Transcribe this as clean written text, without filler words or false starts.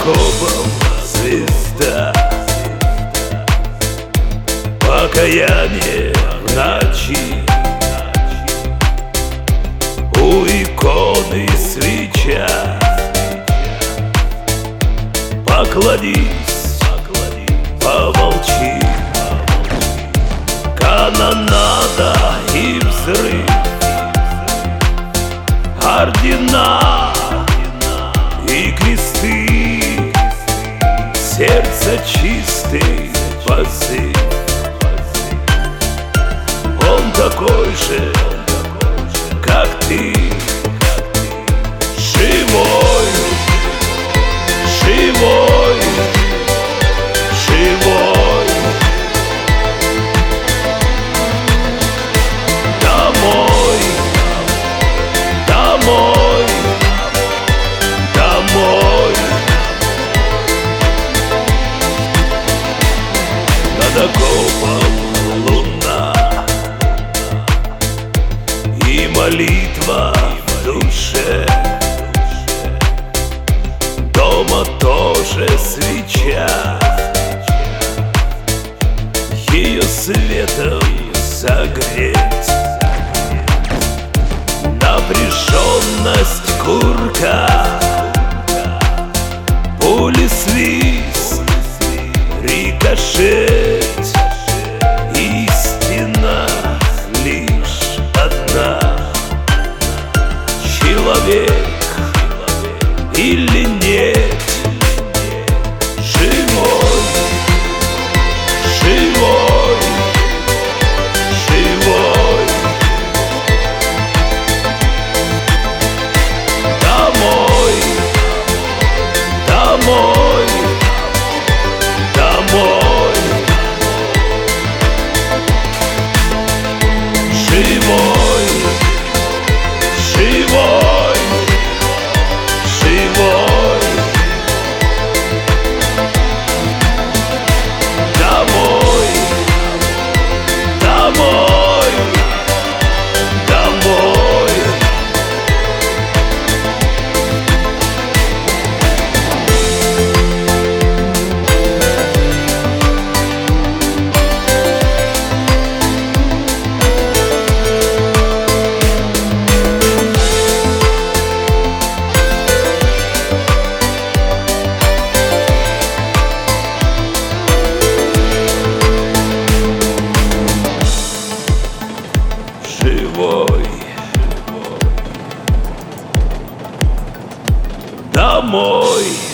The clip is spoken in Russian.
окопом звезда, покаяние в ночи, у иконы свеча. Поклонись, помолчи, канонада и взрыв, ордена и кресты, сердце чистый позыв. Он такой же, как ты, живой, живой, живой. Домой, домой, домой. Над окопом луна и молитва в душе. Дома тоже свеча, ее светом согреть. Напряженность курка, пули свист, рикошет. Истина лишь одна: человек или нет. Живой, живой, живой. Домой, домой, домой. Живой, живой, живой. Домой, домой, домой. Живой, домой.